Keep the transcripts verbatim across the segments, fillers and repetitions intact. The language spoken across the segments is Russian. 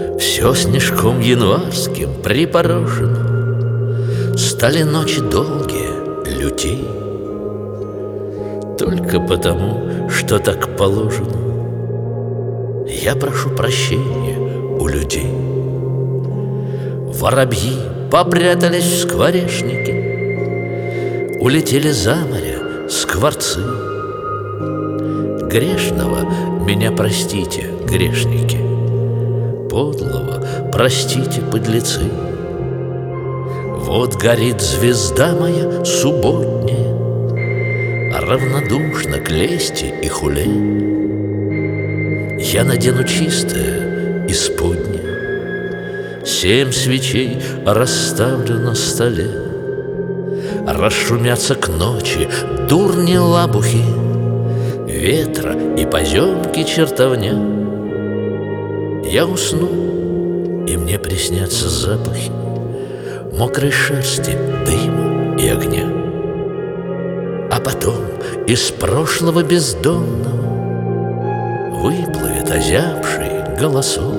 Все снежком январским припорошено, стали ночи долгие, лютей. Только потому, что так положено, я прошу прощения у людей. Воробьи попрятались в скворечнике, улетели за море скворцы. Грешного меня простите, грешники, подлого простите, подлецы. Вот горит звезда моя субботняя, равнодушна к лести и хуле. Я надену чистое исподнее, семь свечей расставлю на столе. Расшумятся к ночи дурни лабухи, ветра и поземки чертовня. Я усну, и мне приснятся запахи мокрой шерсти, дыма и огня. А потом из прошлого бездонного выплывет озябший голосок.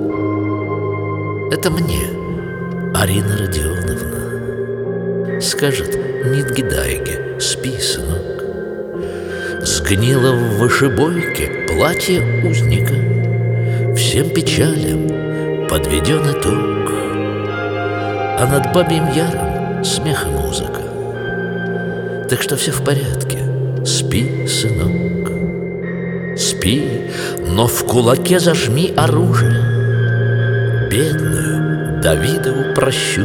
Это мне Арина Родионовна скажет Нидгидайге: спи, сынок. Сгнило в вышибойке платье узника, всем печалям подведен итог, а над Бабьим Яром смех и музыка. Так что все в порядке, спи, сынок. Спи, но в кулаке зажми оружие. Бедную Давидову прощу.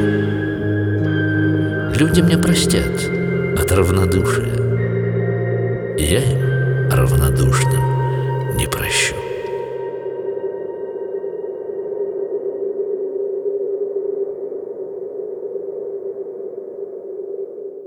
Люди мне простят от равнодушия, я им равнодушным не прощу.